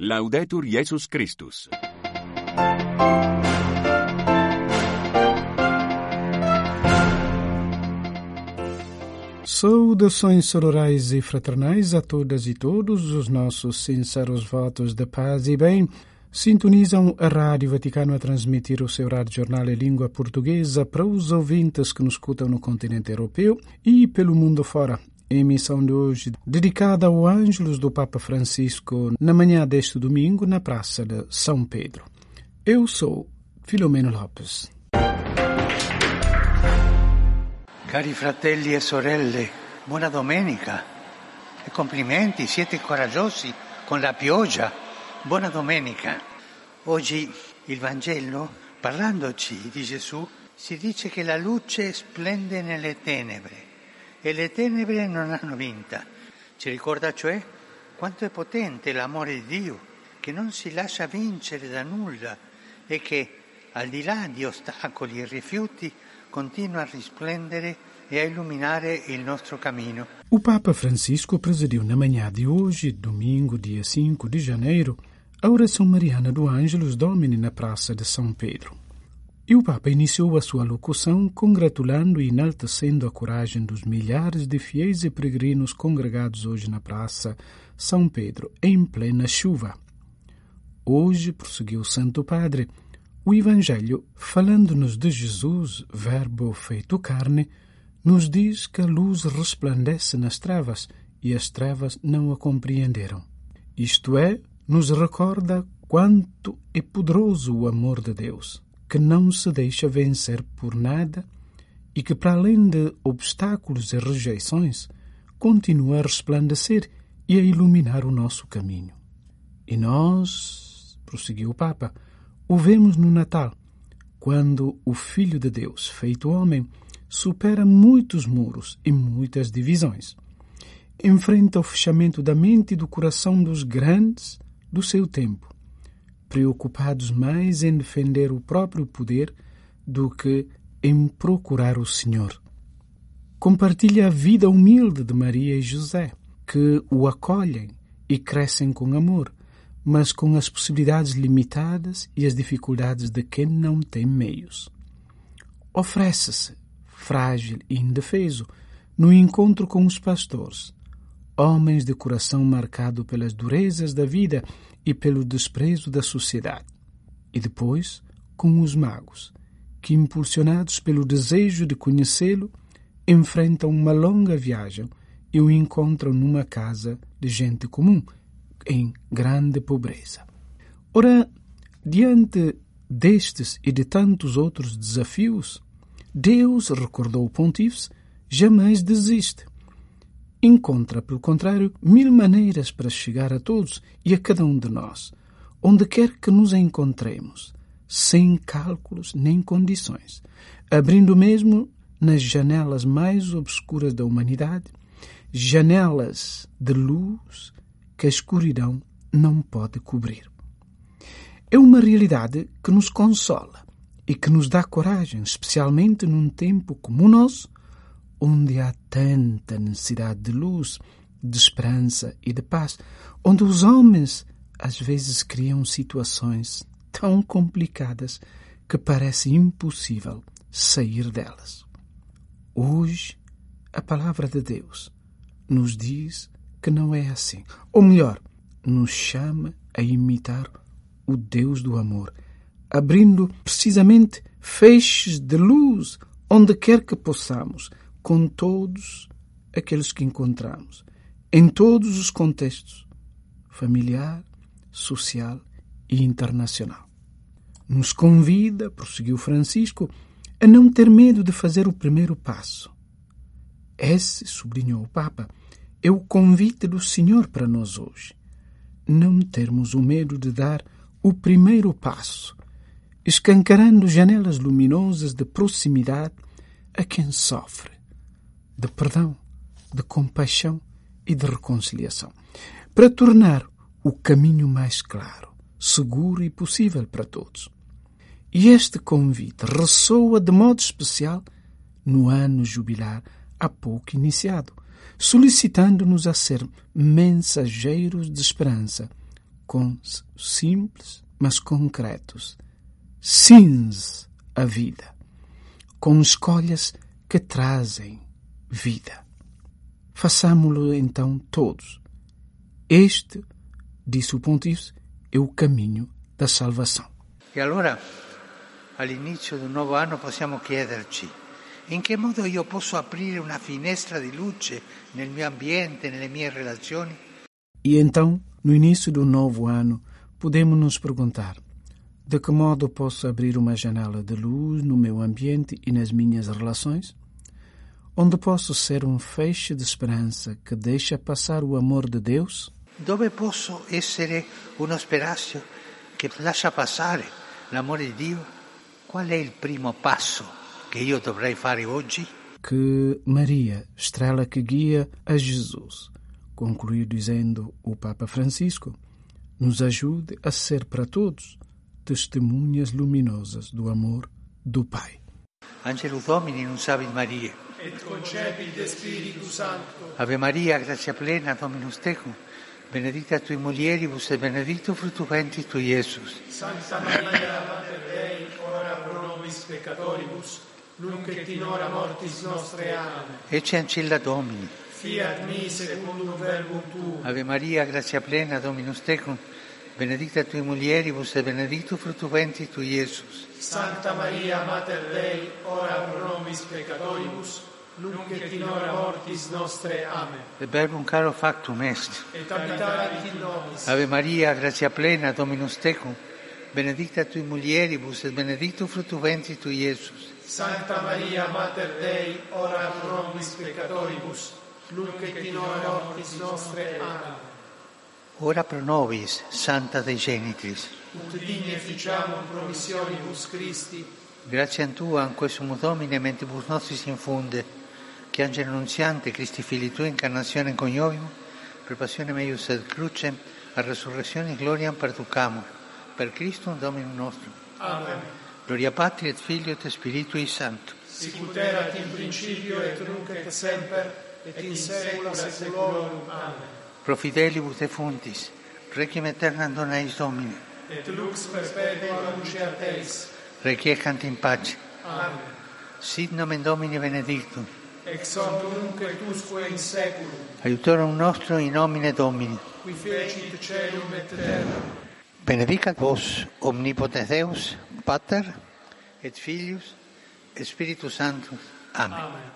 Laudetur Jesus Christus. Saudações sororais e fraternais a todas e todos. Os nossos sinceros votos de paz e bem sintonizam a Rádio Vaticano a transmitir o seu rádio jornal em língua portuguesa para os ouvintes que nos escutam no continente europeu e pelo mundo fora. A emissão de hoje dedicada ao Ângelus do Papa Francisco na manhã deste domingo na Praça de São Pedro. Eu sou Filomeno Lopes. Cari fratelli e sorelle, buona domenica e complimenti, siete coraggiosi con la pioggia. Buona domenica. Oggi il Vangelo, parlandoci di Gesù, si dice che la luce splende nelle tenebre e le tenebre non hanno vinta. Ci ricorda cioè quanto è potente l'amore di Dio, che non si lascia vincere da nulla e che, al di là di ostacoli e rifiuti, continua a risplendere e a illuminare il nostro cammino. O Papa Francisco presidiu na manhã de hoje, domingo, dia 5 de janeiro, a oração mariana do Ângelus Domini na Praça de São Pedro. E o Papa iniciou a sua locução congratulando e enaltecendo a coragem dos milhares de fiéis e peregrinos congregados hoje na Praça São Pedro, em plena chuva. Hoje, prosseguiu o Santo Padre, o Evangelho, falando-nos de Jesus, Verbo feito carne, nos diz que a luz resplandece nas trevas e as trevas não a compreenderam. Isto é, nos recorda quanto é poderoso o amor de Deus, que não se deixa vencer por nada e que, para além de obstáculos e rejeições, continua a resplandecer e a iluminar o nosso caminho. E nós, prosseguiu o Papa, o vemos no Natal, quando o Filho de Deus, feito homem, supera muitos muros e muitas divisões. Enfrenta o fechamento da mente e do coração dos grandes do seu tempo, preocupados mais em defender o próprio poder do que em procurar o Senhor. Compartilha a vida humilde de Maria e José, que o acolhem e crescem com amor, mas com as possibilidades limitadas e as dificuldades de quem não tem meios. Oferece-se, frágil e indefeso, no encontro com os pastores, homens de coração marcado pelas durezas da vida e pelo desprezo da sociedade. E depois, com os magos, que, impulsionados pelo desejo de conhecê-lo, enfrentam uma longa viagem e o encontram numa casa de gente comum, em grande pobreza. Ora, diante destes e de tantos outros desafios, Deus, recordou o Pontífice, jamais desiste. Encontra, pelo contrário, 1000 maneiras para chegar a todos e a cada um de nós, onde quer que nos encontremos, sem cálculos nem condições, abrindo mesmo nas janelas mais obscuras da humanidade, janelas de luz que a escuridão não pode cobrir. É uma realidade que nos consola e que nos dá coragem, especialmente num tempo como o nosso, onde há tanta necessidade de luz, de esperança e de paz, onde os homens às vezes criam situações tão complicadas que parece impossível sair delas. Hoje, a palavra de Deus nos diz que não é assim. Ou melhor, nos chama a imitar o Deus do amor, abrindo precisamente feixes de luz onde quer que possamos, com todos aqueles que encontramos, em todos os contextos, familiar, social e internacional. Nos convida, prosseguiu Francisco, a não ter medo de fazer o primeiro passo. Esse, sublinhou o Papa, é o convite do Senhor para nós hoje. Não termos o medo de dar o primeiro passo, escancarando janelas luminosas de proximidade a quem sofre, de perdão, de compaixão e de reconciliação, para tornar o caminho mais claro, seguro e possível para todos. E este convite ressoa de modo especial no ano jubilar há pouco iniciado, solicitando-nos a ser mensageiros de esperança, com simples, mas concretos sims à vida, com escolhas que trazem vida. Façamo-lo então todos. Este, disse o Pontífice, é o caminho da salvação. E allora, all'inizio di un nuovo anno, possiamo chiederci: in che modo io posso aprire una finestra di luce nel mio ambiente, nelle mie relazioni? E então, no início do novo ano, podemos nos perguntar: de que modo posso abrir uma janela de luz no meu ambiente e nas minhas relações? Onde posso ser um feixe de esperança que deixa passar o amor de Deus? Dove posso essere uno sprazio che lascia passare l'amore di Dio? Qual è il primo passo che io dovrei fare oggi? Que Maria, estrela que guia a Jesus, concluiu dizendo o Papa Francisco, nos ajude a ser para todos testemunhas luminosas do amor do Pai. Angelus Domini, nunc Mariae. Et concepit Spiritus Sancto. Ave Maria, gratia plena, Dominus tecum, benedicta tui mulieribus et benedictus fructus ventris tui, Iesus. Santa Maria, Mater Dei, ora pro nobis peccatoribus, nunc et in hora mortis nostre. Amen. Ecce ancilla Domini. Fiat mi secundum verbum tuum. Ave Maria, gratia plena, Dominus tecum, benedicta tui mulieribus et benedictus fructus ventris tui, Iesus. Santa Maria, Mater Dei, ora pro nobis peccatoribus, nunc et in hora mortis nostre. Amen. Et verbum caro factum est. Et habitavit in nobis. Ave Maria, gratia plena, Dominus tecum, benedicta tui mulieribus et benedictus fructus ventris tui, Iesus. Santa Maria, Mater Dei, ora pro nobis peccatoribus, nunc et in hora mortis nostre. Amen. Ora pro nobis, Santa Dei Genitris. Ut digni efficiamur promissionibus Christi. Grazie a Tua, in questo Domine, mentibus nostris infunde, che angelo annunziante, Christi Fili Tua, incarnazione coniovium, per passione meius et crucem, a resurrezione gloriam perducamur, per Christum Dominum nostrum. Amen. Gloria Patri et Filio et Spiritui Sancto. Sicut erat in principio et nunc et semper et in saecula saeculorum. Amen. Pro fidelibus defuntis, requiem aeternam dona eis Domine. Et lux perpetua luceat eis. Requiescant in pace. Amen. Sit nomen Domini benedictum. Ex hoc nunc et usque in saeculum. Aiutorum nostrum in nomine Domini. Qui fecit caelum et terra. Benedicat vos omnipotens Deus, Pater et Filius et Spiritus Sanctus. Amen. Amen.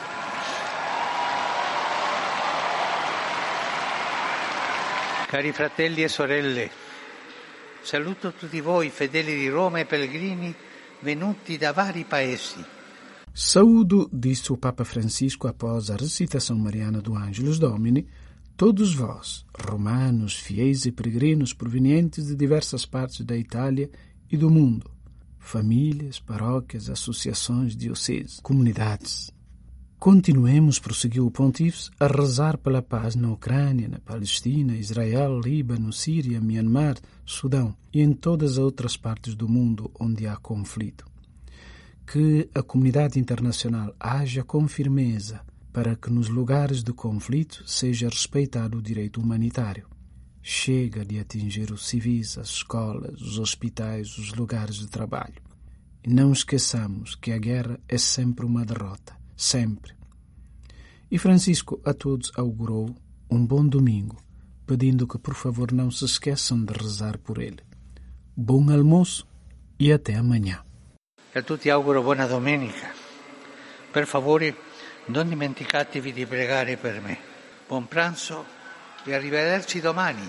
Cari fratelli e sorelle, saluto tutti voi fedeli di Roma e pellegrini venuti da vari paesi. Saúdo, disse o Papa Francisco após a recitação mariana do Angelus Domini, todos vós, romanos, fiéis e peregrinos provenientes de diversas partes da Itália e do mundo, famílias, paróquias, associações, dioceses, comunidades. Continuemos, prosseguiu o Pontífice, a rezar pela paz na Ucrânia, na Palestina, Israel, Líbano, Síria, Myanmar, Sudão e em todas as outras partes do mundo onde há conflito. Que a comunidade internacional haja com firmeza para que nos lugares de conflito seja respeitado o direito humanitário. Chega de atingir os civis, as escolas, os hospitais, os lugares de trabalho. E não esqueçamos que a guerra é sempre uma derrota. Sempre. E Francisco a todos augurou um bom domingo, pedindo que por favor não se esqueçam de rezar por ele. Bom almoço e até amanhã. E a tutti auguro buona domenica. Per favore, non dimenticatevi di pregare per me. Buon pranzo e arrivederci domani.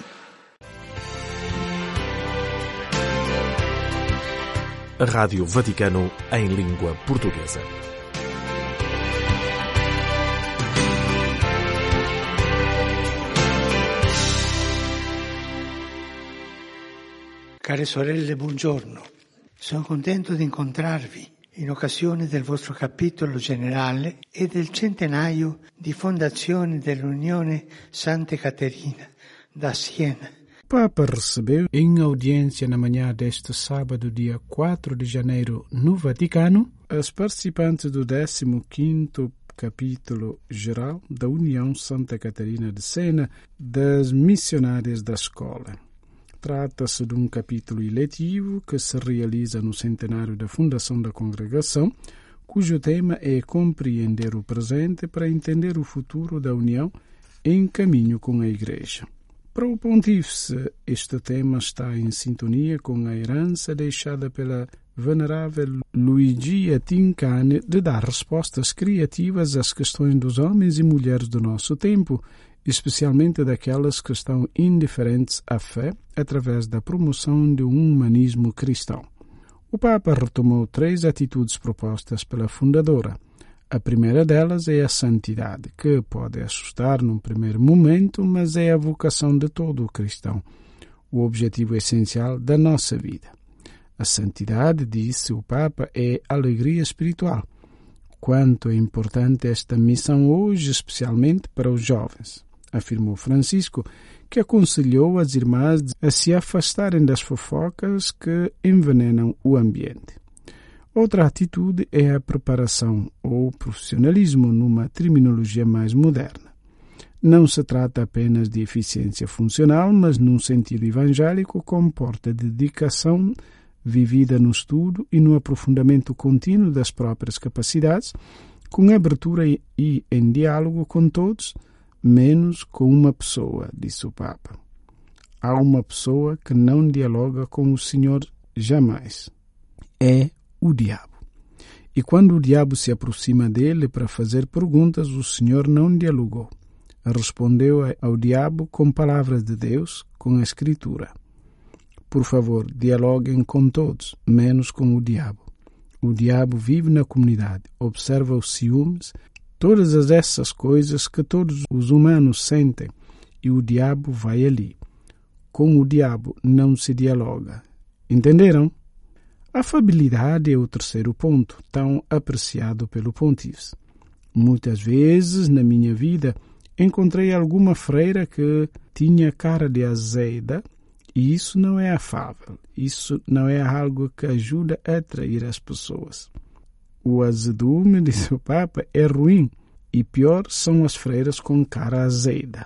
Rádio Vaticano em língua portuguesa. Care sorelle, buongiorno. Sono contento di incontrarvi in occasione del vostro capitolo generale e del centenario di fondazione dell'Unione Santa Caterina da Siena. Papa recebeu, em audiência na manhã deste sábado, dia 4 de janeiro, no Vaticano, as participantes do 15º capítulo geral da União Santa Catarina de Siena das missionárias da escola. Trata-se de um capítulo eletivo que se realiza no centenário da fundação da congregação, cujo tema é compreender o presente para entender o futuro da União em caminho com a Igreja. Para o Pontífice, este tema está em sintonia com a herança deixada pela venerável Luigi Atincane de dar respostas criativas às questões dos homens e mulheres do nosso tempo, especialmente daquelas que estão indiferentes à fé, através da promoção de um humanismo cristão. O Papa retomou 3 atitudes propostas pela fundadora. A primeira delas é a santidade, que pode assustar num primeiro momento, mas é a vocação de todo o cristão, o objetivo essencial da nossa vida. A santidade, disse o Papa, é alegria espiritual. Quanto é importante esta missão hoje, especialmente para os jovens, afirmou Francisco, que aconselhou as irmãs a se afastarem das fofocas que envenenam o ambiente. Outra atitude é a preparação ou profissionalismo numa terminologia mais moderna. Não se trata apenas de eficiência funcional, mas num sentido evangélico comporta dedicação vivida no estudo e no aprofundamento contínuo das próprias capacidades, com abertura e em diálogo com todos, menos com uma pessoa, disse o Papa. Há uma pessoa que não dialoga com o Senhor jamais. É o diabo. E quando o diabo se aproxima dele para fazer perguntas, o Senhor não dialogou. Respondeu ao diabo com palavras de Deus, com a Escritura. Por favor, dialoguem com todos, menos com o diabo. O diabo vive na comunidade, observa os ciúmes, todas essas coisas que todos os humanos sentem, e o diabo vai ali. Com o diabo não se dialoga. Entenderam? A afabilidade é o terceiro ponto, tão apreciado pelo Pontífice. Muitas vezes, na minha vida, encontrei alguma freira que tinha cara de azeda, e isso não é afável, isso não é algo que ajuda a atrair as pessoas. O azedume, disse o Papa, é ruim, e pior são as freiras com cara azeda.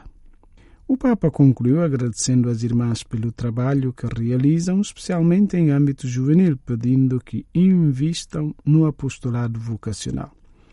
O Papa concluiu agradecendo às irmãs pelo trabalho que realizam, especialmente em âmbito juvenil, pedindo que invistam no apostolado vocacional.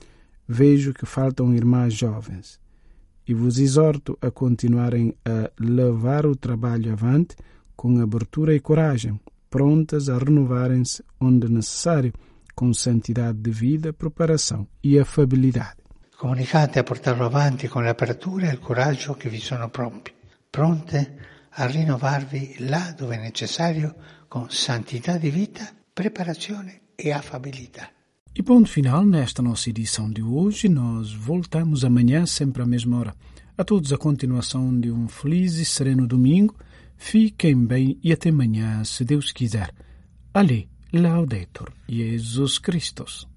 Vejo que faltam irmãs jovens e vos exorto a continuarem a levar o trabalho avante com abertura e coragem, prontas a renovarem-se onde necessário, com santidade de vida, preparação e afabilidade. Comunicate a portarlo avanti con l'apertura e il coraggio che vi sono propri, pronte a rinnovarvi là dove è necessario con santità di vita, preparazione e affabilità. E ponto final nesta nossa edição de hoje. Nós voltamos amanhã, sempre à mesma hora. A todos a continuação de um feliz e sereno domingo. Fiquem bem e até amanhã, se Deus quiser. Ali, Laudetur Jesus Christus.